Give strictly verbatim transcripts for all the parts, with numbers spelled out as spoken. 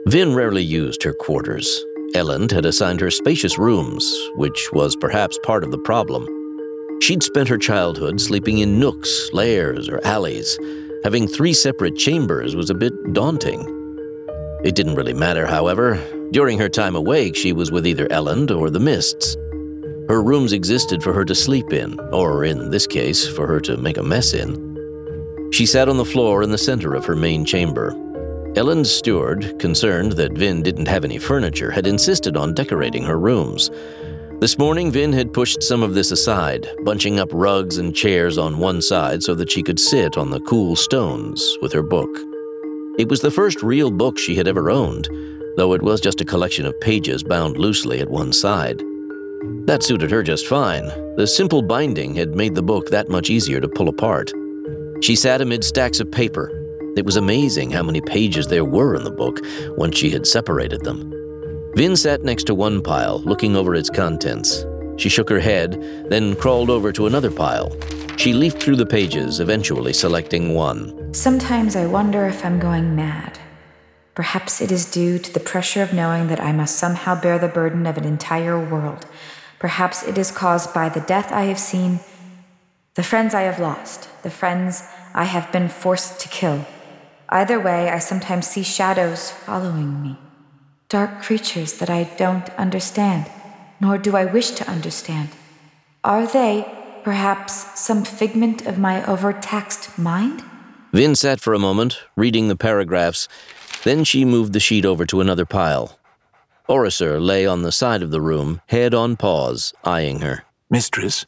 Vin rarely used her quarters. Elend had assigned her spacious rooms, which was perhaps part of the problem. She'd spent her childhood sleeping in nooks, lairs, or alleys. Having three separate chambers was a bit daunting. It didn't really matter, however. During her time awake, she was with either Elend or the Mists. Her rooms existed for her to sleep in, or in this case, for her to make a mess in. She sat on the floor in the center of her main chamber. Elend's steward, concerned that Vin didn't have any furniture, had insisted on decorating her rooms. This morning, Vin had pushed some of this aside, bunching up rugs and chairs on one side so that she could sit on the cool stones with her book. It was the first real book she had ever owned, though it was just a collection of pages bound loosely at one side. That suited her just fine. The simple binding had made the book that much easier to pull apart. She sat amid stacks of paper. It was amazing how many pages there were in the book once she had separated them. Vin sat next to one pile, looking over its contents. She shook her head, then crawled over to another pile. She leafed through the pages, eventually selecting one. Sometimes I wonder if I'm going mad. Perhaps it is due to the pressure of knowing that I must somehow bear the burden of an entire world. Perhaps it is caused by the death I have seen, the friends I have lost, the friends I have been forced to kill. Either way, I sometimes see shadows following me. Dark creatures that I don't understand, nor do I wish to understand. Are they, perhaps, some figment of my overtaxed mind? Vin sat for a moment, reading the paragraphs. Then she moved the sheet over to another pile. Orisur lay on the side of the room, head on paws, eyeing her. Mistress,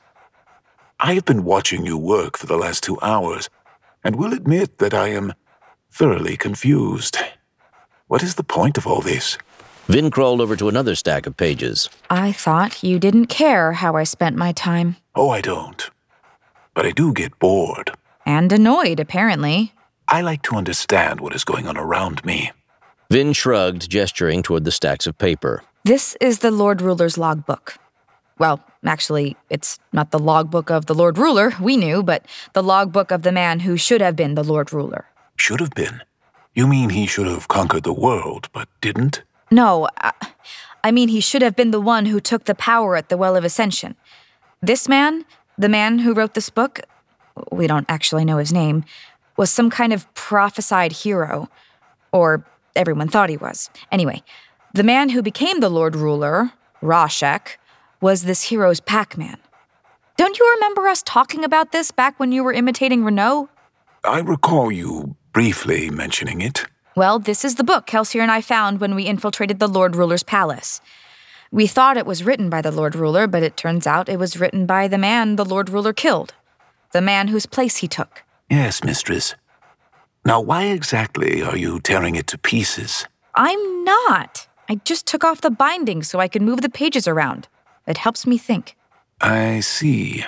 I have been watching you work for the last two hours, and will admit that I am thoroughly confused. What is the point of all this? Vin crawled over to another stack of pages. I thought you didn't care how I spent my time. Oh, I don't. But I do get bored. And annoyed, apparently. I like to understand what is going on around me. Vin shrugged, gesturing toward the stacks of paper. This is the Lord Ruler's logbook. Well, actually, it's not the logbook of the Lord Ruler, we knew, but the logbook of the man who should have been the Lord Ruler. Should have been? You mean he should have conquered the world, but didn't? No, I, I mean he should have been the one who took the power at the Well of Ascension. This man, the man who wrote this book, we don't actually know his name, was some kind of prophesied hero. Or everyone thought he was. Anyway, the man who became the Lord Ruler, Rashek, was this hero's Pac-Man. Don't you remember us talking about this back when you were imitating Renault? I recall you briefly mentioning it. Well, this is the book Kelsier and I found when we infiltrated the Lord Ruler's palace. We thought it was written by the Lord Ruler, but it turns out it was written by the man the Lord Ruler killed. The man whose place he took. Yes, mistress. Now, why exactly are you tearing it to pieces? I'm not. I just took off the binding so I could move the pages around. It helps me think. I see.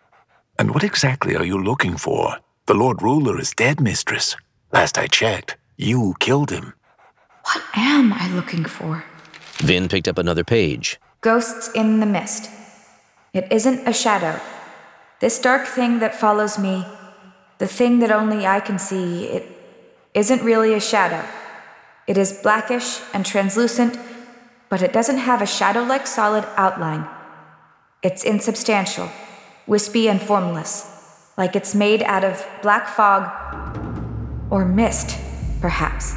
And what exactly are you looking for? The Lord Ruler is dead, mistress. Last I checked, you killed him. What am I looking for? Vin picked up another page. Ghosts in the mist. It isn't a shadow. This dark thing that follows me, the thing that only I can see, it isn't really a shadow. It is blackish and translucent, but it doesn't have a shadow-like solid outline. It's insubstantial, wispy and formless, like it's made out of black fog or mist, perhaps.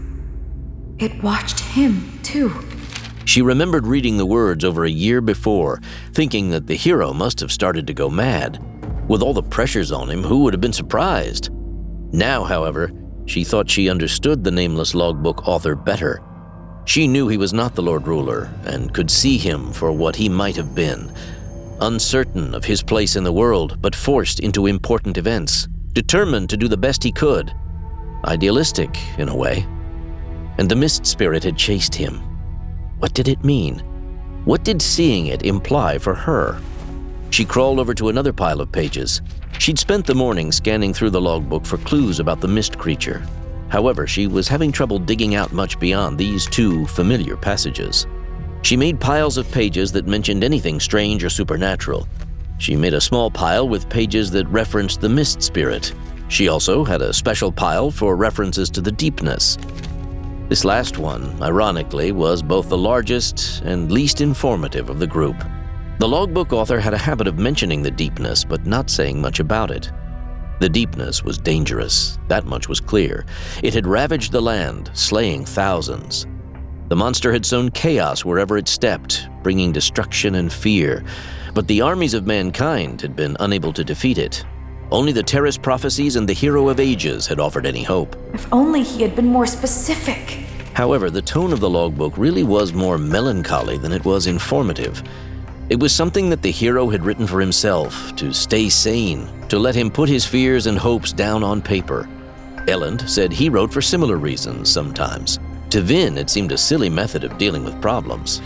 It watched him, too. She remembered reading the words over a year before, thinking that the hero must have started to go mad. With all the pressures on him, who would have been surprised? Now, however, she thought she understood the nameless logbook author better. She knew he was not the Lord Ruler and could see him for what he might have been. Uncertain of his place in the world, but forced into important events. Determined to do the best he could. Idealistic, in a way. And the mist spirit had chased him. What did it mean? What did seeing it imply for her? She crawled over to another pile of pages. She'd spent the morning scanning through the logbook for clues about the mist creature. However, she was having trouble digging out much beyond these two familiar passages. She made piles of pages that mentioned anything strange or supernatural. She made a small pile with pages that referenced the mist spirit. She also had a special pile for references to the deepness. This last one, ironically, was both the largest and least informative of the group. The logbook author had a habit of mentioning the deepness, but not saying much about it. The deepness was dangerous, that much was clear. It had ravaged the land, slaying thousands. The monster had sown chaos wherever it stepped, bringing destruction and fear, but the armies of mankind had been unable to defeat it. Only the Terrace prophecies and the Hero of Ages had offered any hope. If only he had been more specific. However, the tone of the logbook really was more melancholy than it was informative. It was something that the hero had written for himself, to stay sane, to let him put his fears and hopes down on paper. Elend said he wrote for similar reasons sometimes. To Vin, it seemed a silly method of dealing with problems.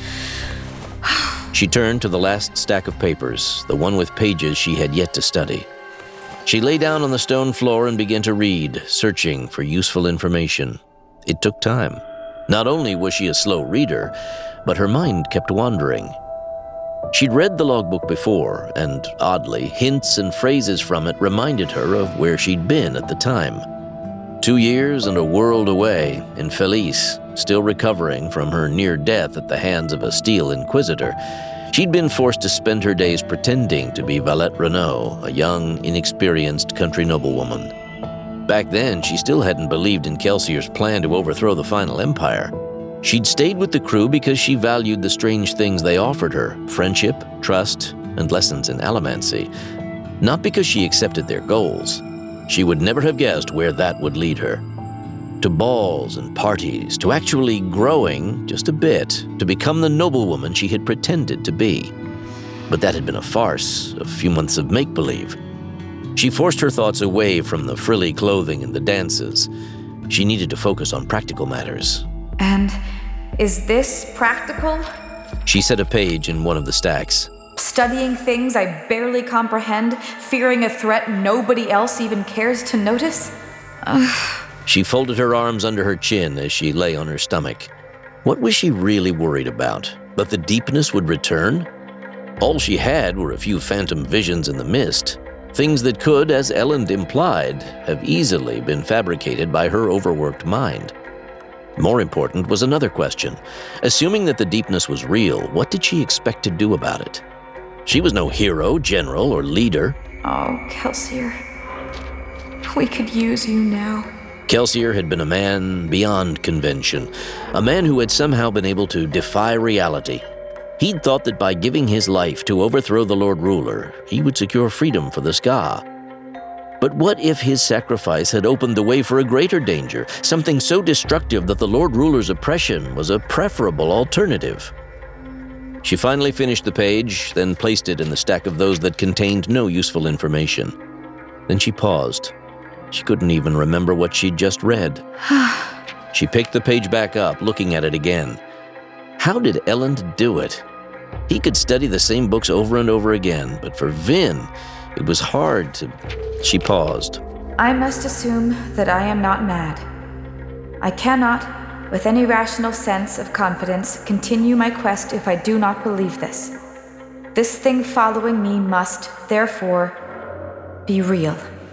She turned to the last stack of papers, the one with pages she had yet to study. She lay down on the stone floor and began to read, searching for useful information. It took time. Not only was she a slow reader, but her mind kept wandering. She'd read the logbook before, and oddly, hints and phrases from it reminded her of where she'd been at the time. Two years and a world away, in Felice, still recovering from her near death at the hands of a Steel Inquisitor, she'd been forced to spend her days pretending to be Valette Renault, a young, inexperienced country noblewoman. Back then, she still hadn't believed in Kelsier's plan to overthrow the Final Empire. She'd stayed with the crew because she valued the strange things they offered her, friendship, trust, and lessons in allomancy. Not because she accepted their goals. She would never have guessed where that would lead her. To balls and parties, to actually growing, just a bit, to become the noblewoman she had pretended to be. But that had been a farce, a few months of make-believe. She forced her thoughts away from the frilly clothing and the dances. She needed to focus on practical matters. And is this practical? She set a page in one of the stacks. Studying things I barely comprehend, fearing a threat nobody else even cares to notice? Ugh. She folded her arms under her chin as she lay on her stomach. What was she really worried about? That the deepness would return? All she had were a few phantom visions in the mist, things that could, as Elend implied, have easily been fabricated by her overworked mind. More important was another question. Assuming that the deepness was real, what did she expect to do about it? She was no hero, general, or leader. Oh, Kelsier. We could use you now. Kelsier had been a man beyond convention, a man who had somehow been able to defy reality. He'd thought that by giving his life to overthrow the Lord Ruler, he would secure freedom for the Ska. But what if his sacrifice had opened the way for a greater danger, something so destructive that the Lord Ruler's oppression was a preferable alternative? She finally finished the page, then placed it in the stack of those that contained no useful information. Then she paused. She couldn't even remember what she'd just read. She picked the page back up, looking at it again. How did Elend do it? He could study the same books over and over again, but for Vin, it was hard to... She paused. I must assume that I am not mad. I cannot, with any rational sense of confidence, continue my quest if I do not believe this. This thing following me must, therefore, be real.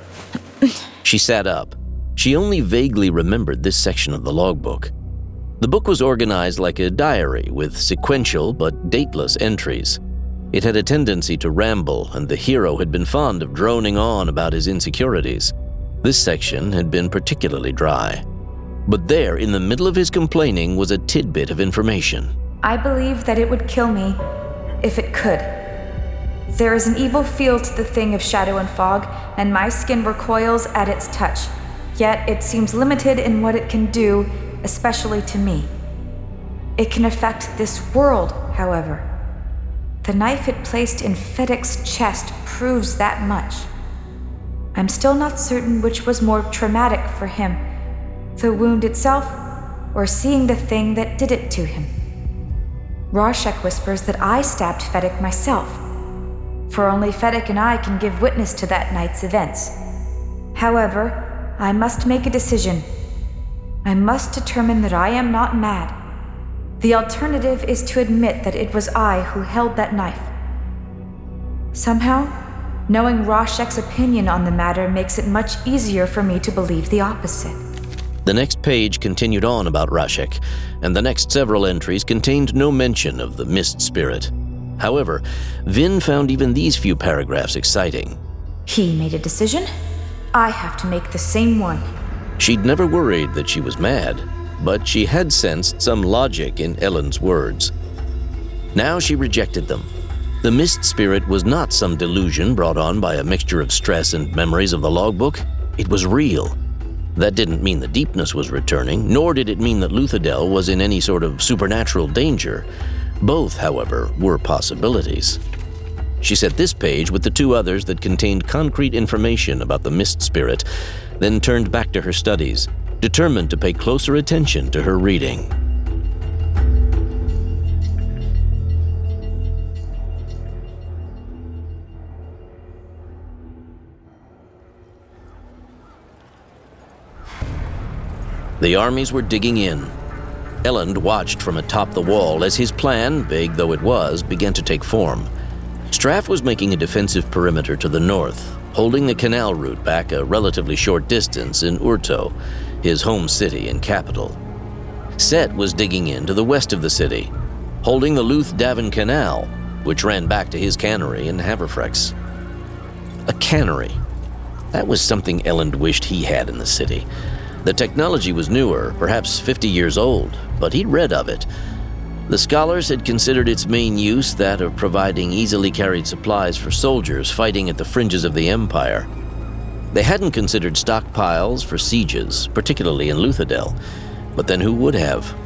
She sat up. She only vaguely remembered this section of the logbook. The book was organized like a diary with sequential but dateless entries. It had a tendency to ramble, and the hero had been fond of droning on about his insecurities. This section had been particularly dry. But there, in the middle of his complaining, was a tidbit of information. I believe that it would kill me, if it could. There is an evil feel to the thing of shadow and fog, and my skin recoils at its touch. Yet it seems limited in what it can do, especially to me. It can affect this world, however. The knife it placed in Fedek's chest proves that much. I'm still not certain which was more traumatic for him, the wound itself, or seeing the thing that did it to him. Rorschach whispers that I stabbed Fedek myself, for only Fedek and I can give witness to that night's events. However, I must make a decision. I must determine that I am not mad. The alternative is to admit that it was I who held that knife. Somehow, knowing Rorschach's opinion on the matter makes it much easier for me to believe the opposite. The next page continued on about Rashek, and the next several entries contained no mention of the Mist Spirit. However, Vin found even these few paragraphs exciting. He made a decision. I have to make the same one. She'd never worried that she was mad, but she had sensed some logic in Elend's words. Now she rejected them. The Mist Spirit was not some delusion brought on by a mixture of stress and memories of the logbook. It was real. That didn't mean the deepness was returning, nor did it mean that Luthadel was in any sort of supernatural danger. Both, however, were possibilities. She set this page with the two others that contained concrete information about the Mist Spirit, then turned back to her studies, determined to pay closer attention to her reading. The armies were digging in. Elend watched from atop the wall as his plan, vague though it was, began to take form. Straff was making a defensive perimeter to the north, holding the canal route back a relatively short distance in Urto, his home city and capital. Set was digging in to the west of the city, holding the Luth-Davin Canal, which ran back to his cannery in Haverfrex. A cannery. That was something Elend wished he had in the city. The technology was newer, perhaps fifty years old, but he'd read of it. The scholars had considered its main use that of providing easily carried supplies for soldiers fighting at the fringes of the Empire. They hadn't considered stockpiles for sieges, particularly in Luthadel, but then who would have?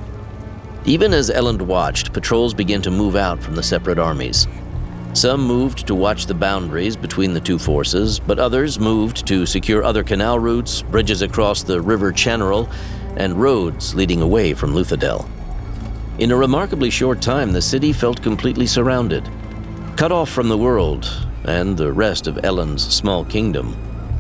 Even as Elend watched, patrols began to move out from the separate armies. Some moved to watch the boundaries between the two forces, but others moved to secure other canal routes, bridges across the River Channeral, and roads leading away from Luthadel. In a remarkably short time, the city felt completely surrounded, cut off from the world and the rest of Elend's small kingdom.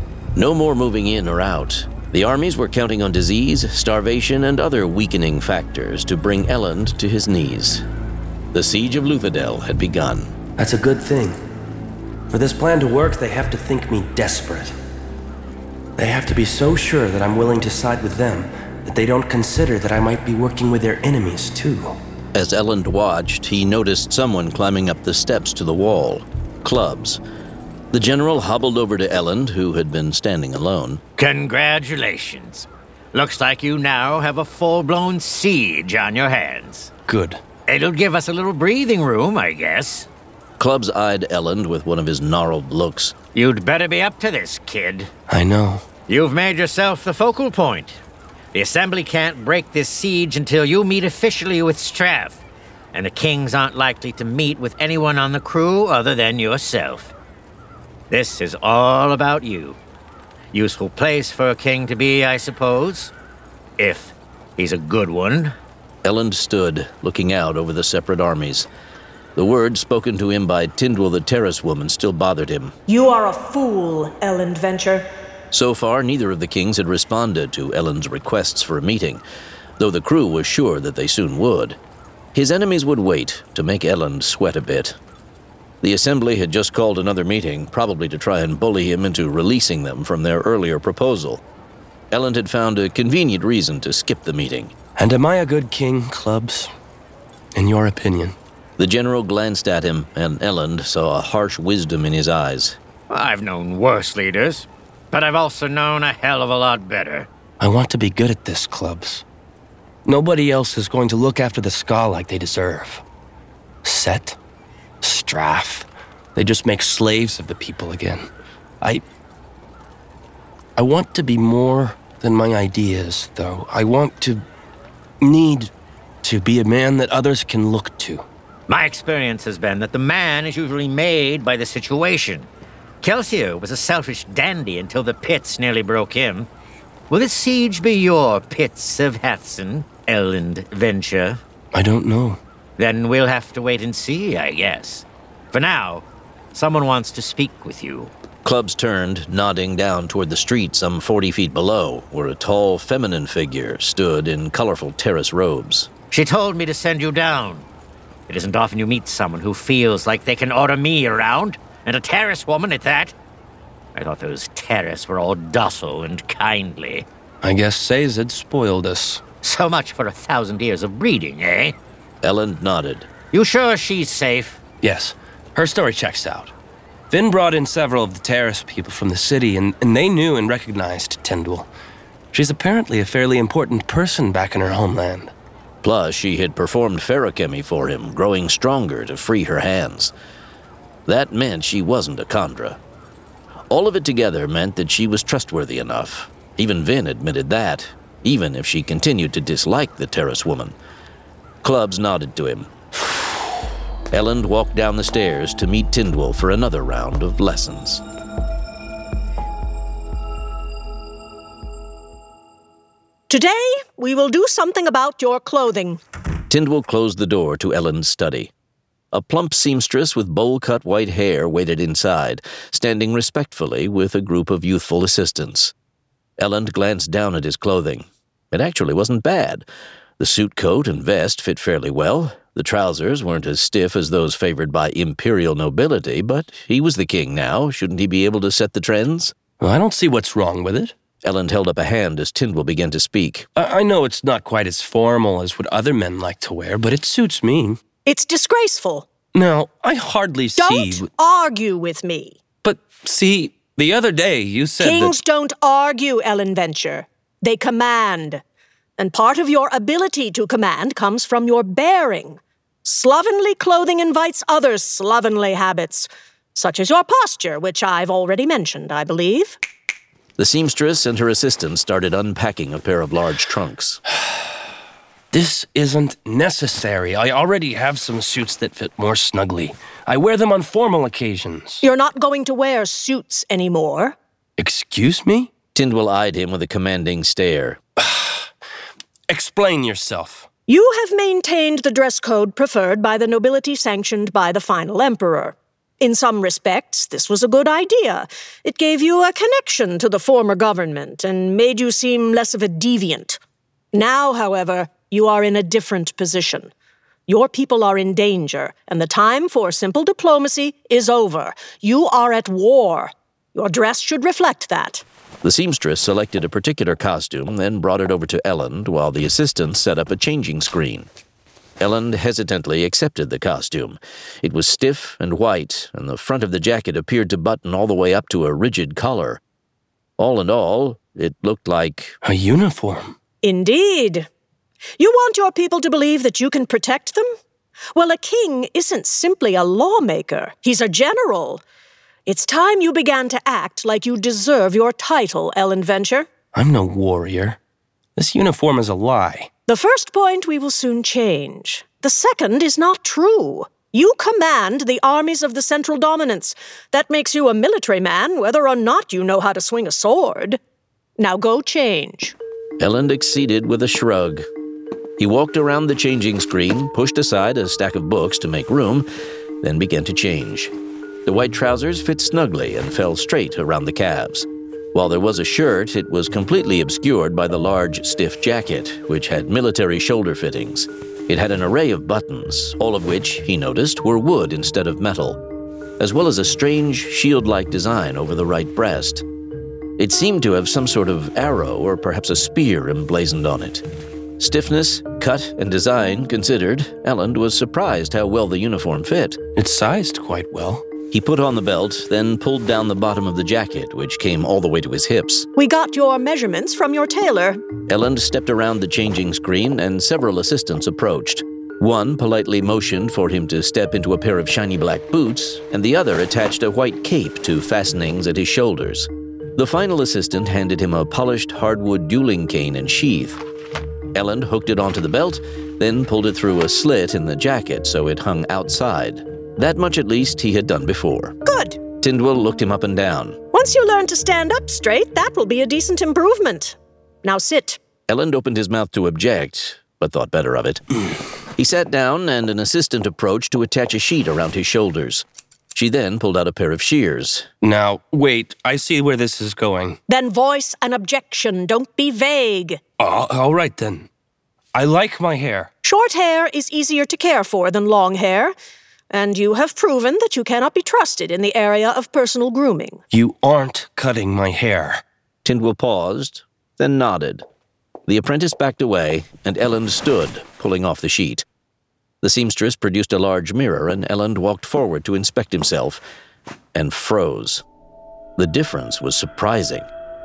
No more moving in or out. The armies were counting on disease, starvation, and other weakening factors to bring Elend to his knees. The siege of Luthadel had begun. That's a good thing. For this plan to work, they have to think me desperate. They have to be so sure that I'm willing to side with them that they don't consider that I might be working with their enemies too. As Elend watched, he noticed someone climbing up the steps to the wall. Clubs. The general hobbled over to Elend, who had been standing alone. Congratulations. Looks like you now have a full-blown siege on your hands. Good. It'll give us a little breathing room, I guess. Clubs eyed Elend with one of his gnarled looks. You'd better be up to this, kid. I know. You've made yourself the focal point. The Assembly can't break this siege until you meet officially with Straff, and the Kings aren't likely to meet with anyone on the crew other than yourself. This is all about you. Useful place for a king to be, I suppose. If he's a good one. Elend stood, looking out over the separate armies. The words spoken to him by Tindwyl the Terrace Woman still bothered him. You are a fool, Elend Venture. So far, neither of the kings had responded to Elend's requests for a meeting, though the crew was sure that they soon would. His enemies would wait to make Elend sweat a bit. The Assembly had just called another meeting, probably to try and bully him into releasing them from their earlier proposal. Elend had found a convenient reason to skip the meeting. And am I a good king, Clubs? In your opinion? The general glanced at him, and Elend saw a harsh wisdom in his eyes. I've known worse leaders, but I've also known a hell of a lot better. I want to be good at this, Clubs. Nobody else is going to look after the Ska like they deserve. Set? Straff? They just make slaves of the people again. I... I want to be more than my ideas, though. I want to... need to be a man that others can look to. My experience has been that the man is usually made by the situation. Kelsier was a selfish dandy until the pits nearly broke him. Will this siege be your pits of Hathson, Elend Venture? I don't know. Then we'll have to wait and see, I guess. For now, someone wants to speak with you. Clubs turned, nodding down toward the street some forty feet below, where a tall, feminine figure stood in colorful terrace robes. She told me to send you down. It isn't often you meet someone who feels like they can order me around, and a terrace woman at that. I thought those terrace were all docile and kindly. I guess Sazed spoiled us. So much for a thousand years of breeding, eh? Elend nodded. You sure she's safe? Yes, her story checks out. Vin brought in several of the Terrace people from the city, and, and they knew and recognized Tindwyl. She's apparently a fairly important person back in her homeland. Plus, she had performed feruchemy for him, growing stronger to free her hands. That meant she wasn't a Kandra. All of it together meant that she was trustworthy enough. Even Vin admitted that, even if she continued to dislike the Terrace woman. Clubs nodded to him. Elend walked down the stairs to meet Tindwyl for another round of lessons. Today, we will do something about your clothing. Tindwyl closed the door to Elend's study. A plump seamstress with bowl-cut white hair waited inside, standing respectfully with a group of youthful assistants. Elend glanced down at his clothing. It actually wasn't bad. The suit coat and vest fit fairly well. The trousers weren't as stiff as those favored by imperial nobility, but he was the king now. Shouldn't he be able to set the trends? Well, I don't see what's wrong with it. Elend held up a hand as Tindwyl began to speak. I, I know it's not quite as formal as what other men like to wear, but it suits me. It's disgraceful. Now, I hardly see... Don't argue with me. But, see, the other day you said Kings that... don't argue, Ellen Venture. They command. And part of your ability to command comes from your bearing. Slovenly clothing invites other slovenly habits, such as your posture, which I've already mentioned, I believe. The seamstress and her assistant started unpacking a pair of large trunks. This isn't necessary. I already have some suits that fit more snugly. I wear them on formal occasions. You're not going to wear suits anymore. Excuse me? Tindwyl eyed him with a commanding stare. Explain yourself. You have maintained the dress code preferred by the nobility sanctioned by the final emperor. In some respects, this was a good idea. It gave you a connection to the former government and made you seem less of a deviant. Now, however, you are in a different position. Your people are in danger, and the time for simple diplomacy is over. You are at war. Your dress should reflect that. The seamstress selected a particular costume, then brought it over to Elend while the assistant set up a changing screen. Elend hesitantly accepted the costume. It was stiff and white, and the front of the jacket appeared to button all the way up to a rigid collar. All in all, it looked like... a uniform. Indeed. You want your people to believe that you can protect them? Well, a king isn't simply a lawmaker. He's a general. It's time you began to act like you deserve your title, Ellen Venture. I'm no warrior. This uniform is a lie. The first point we will soon change. The second is not true. You command the armies of the Central Dominance. That makes you a military man, whether or not you know how to swing a sword. Now go change. Elend acceded with a shrug. He walked around the changing screen, pushed aside a stack of books to make room, then began to change. The white trousers fit snugly and fell straight around the calves. While there was a shirt, it was completely obscured by the large, stiff jacket, which had military shoulder fittings. It had an array of buttons, all of which, he noticed, were wood instead of metal, as well as a strange, shield-like design over the right breast. It seemed to have some sort of arrow or perhaps a spear emblazoned on it. Stiffness, cut, and design considered, Elend was surprised how well the uniform fit. It's sized quite well. He put on the belt, then pulled down the bottom of the jacket, which came all the way to his hips. We got your measurements from your tailor. Elend stepped around the changing screen, and several assistants approached. One politely motioned for him to step into a pair of shiny black boots, and the other attached a white cape to fastenings at his shoulders. The final assistant handed him a polished hardwood dueling cane and sheath. Elend hooked it onto the belt, then pulled it through a slit in the jacket so it hung outside. That much at least he had done before. Good. Tindwyl looked him up and down. Once you learn to stand up straight, that will be a decent improvement. Now sit. Elend opened his mouth to object, but thought better of it. He sat down, and an assistant approached to attach a sheet around his shoulders. She then pulled out a pair of shears. Now, wait, I see where this is going. Then voice an objection. Don't be vague. Uh, all right, then. I like my hair. Short hair is easier to care for than long hair, and you have proven that you cannot be trusted in the area of personal grooming. You aren't cutting my hair. Tindwyl paused, then nodded. The apprentice backed away, and Elend stood, pulling off the sheet. The seamstress produced a large mirror, and Elend walked forward to inspect himself, and froze. The difference was surprising.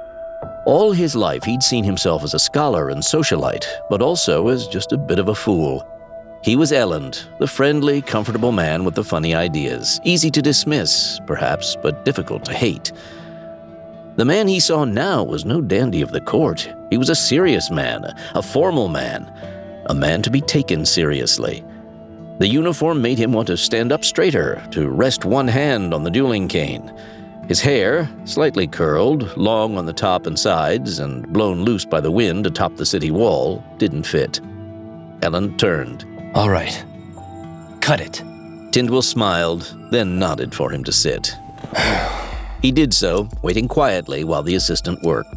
All his life he'd seen himself as a scholar and socialite, but also as just a bit of a fool. He was Elend, the friendly, comfortable man with the funny ideas, easy to dismiss, perhaps, but difficult to hate. The man he saw now was no dandy of the court. He was a serious man, a formal man, a man to be taken seriously. The uniform made him want to stand up straighter, to rest one hand on the dueling cane. His hair, slightly curled, long on the top and sides, and blown loose by the wind atop the city wall, didn't fit. Elend turned. All right. Cut it. Tindwyl smiled, then nodded for him to sit. He did so, waiting quietly while the assistant worked.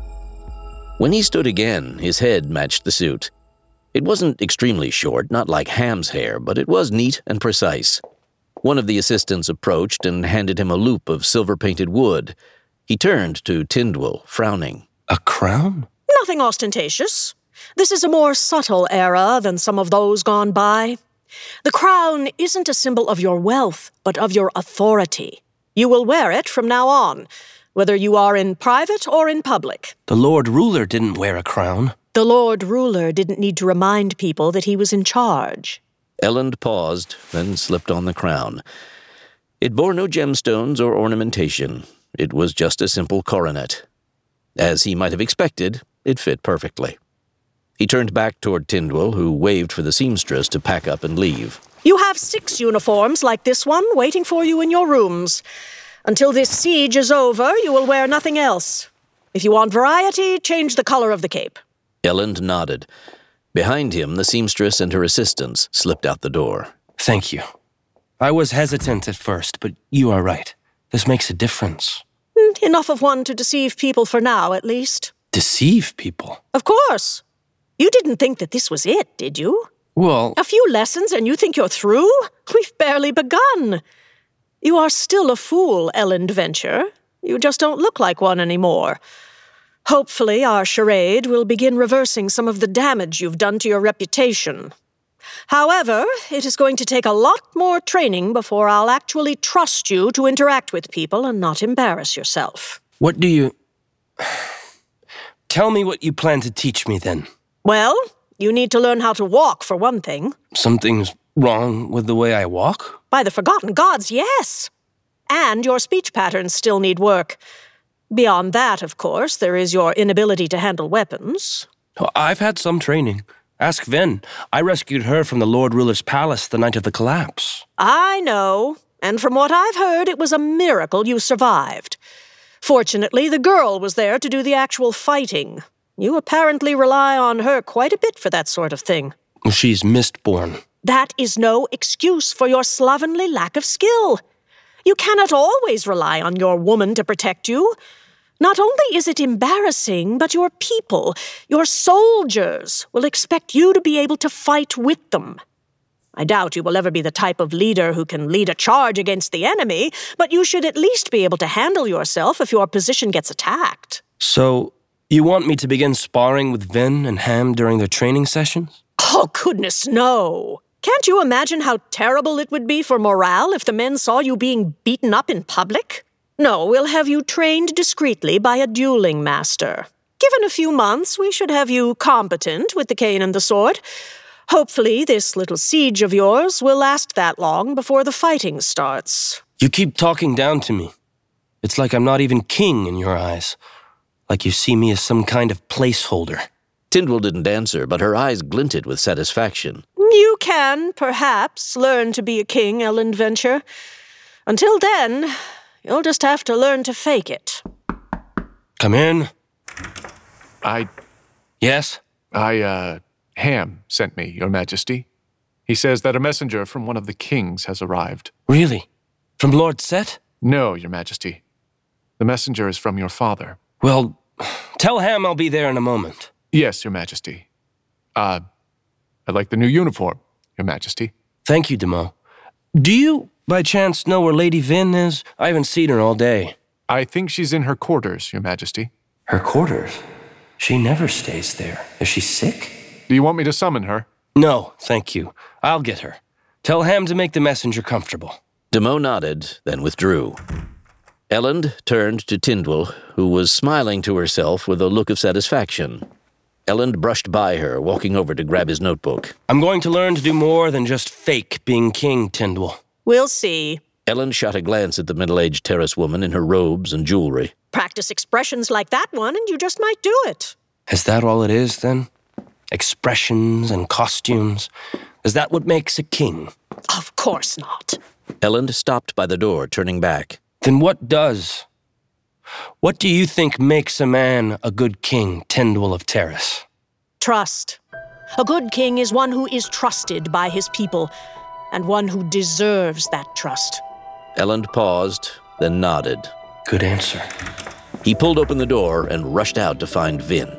When he stood again, his head matched the suit. It wasn't extremely short, not like Ham's hair, but it was neat and precise. One of the assistants approached and handed him a loop of silver-painted wood. He turned to Tindwyl, frowning. A crown? Nothing ostentatious. This is a more subtle era than some of those gone by. The crown isn't a symbol of your wealth, but of your authority. You will wear it from now on, whether you are in private or in public. The Lord Ruler didn't wear a crown. The Lord Ruler didn't need to remind people that he was in charge. Elend paused, then slipped on the crown. It bore no gemstones or ornamentation. It was just a simple coronet. As he might have expected, it fit perfectly. He turned back toward Tindwyl, who waved for the seamstress to pack up and leave. You have six uniforms like this one waiting for you in your rooms. Until this siege is over, you will wear nothing else. If you want variety, change the color of the cape. Elend nodded. Behind him, the seamstress and her assistants slipped out the door. Thank you. I was hesitant at first, but you are right. This makes a difference. Enough of one to deceive people for now, at least. Deceive people? Of course. You didn't think that this was it, did you? Well... A few lessons and you think you're through? We've barely begun. You are still a fool, Elend Venture. You just don't look like one anymore. Hopefully, our charade will begin reversing some of the damage you've done to your reputation. However, it is going to take a lot more training before I'll actually trust you to interact with people and not embarrass yourself. What do you... Tell me what you plan to teach me, then. Well, you need to learn how to walk, for one thing. Something's wrong with the way I walk? By the forgotten gods, yes. And your speech patterns still need work. Beyond that, of course, there is your inability to handle weapons. I've had some training. Ask Ven. I rescued her from the Lord Ruler's palace the night of the collapse. I know. And from what I've heard, it was a miracle you survived. Fortunately, the girl was there to do the actual fighting. You apparently rely on her quite a bit for that sort of thing. She's Mistborn. That is no excuse for your slovenly lack of skill. You cannot always rely on your woman to protect you. Not only is it embarrassing, but your people, your soldiers, will expect you to be able to fight with them. I doubt you will ever be the type of leader who can lead a charge against the enemy, but you should at least be able to handle yourself if your position gets attacked. So, you want me to begin sparring with Ven and Ham during their training sessions? Oh, goodness, no. Can't you imagine how terrible it would be for morale if the men saw you being beaten up in public? No, we'll have you trained discreetly by a dueling master. Given a few months, we should have you competent with the cane and the sword. Hopefully, this little siege of yours will last that long before the fighting starts. You keep talking down to me. It's like I'm not even king in your eyes. Like you see me as some kind of placeholder. Tindwyl didn't answer, but her eyes glinted with satisfaction. You can, perhaps, learn to be a king, Elend Venture. Until then, you'll just have to learn to fake it. Come in. I... Yes? I, uh... Ham sent me, Your Majesty. He says that a messenger from one of the kings has arrived. Really? From Lord Set? No, Your Majesty. The messenger is from your father. Well, tell Ham I'll be there in a moment. Yes, Your Majesty. Uh, I like the new uniform, Your Majesty. Thank you, Demo. Do you, by chance, know where Lady Vin is? I haven't seen her all day. I think she's in her quarters, Your Majesty. Her quarters? She never stays there. Is she sick? Do you want me to summon her? No, thank you. I'll get her. Tell Ham to make the messenger comfortable. Demo nodded, then withdrew. Elend turned to Tindwyl, who was smiling to herself with a look of satisfaction. Elend brushed by her, walking over to grab his notebook. I'm going to learn to do more than just fake being king, Tindwyl. We'll see. Elend shot a glance at the middle-aged terrace woman in her robes and jewelry. Practice expressions like that one, and you just might do it. Is that all it is, then? Expressions and costumes? Is that what makes a king? Of course not. Elend stopped by the door, turning back. Then what does? What do you think makes a man a good king, Tindwyl of Terrace? Trust. A good king is one who is trusted by his people, and one who deserves that trust. Elend paused, then nodded. Good answer. He pulled open the door and rushed out to find Vin.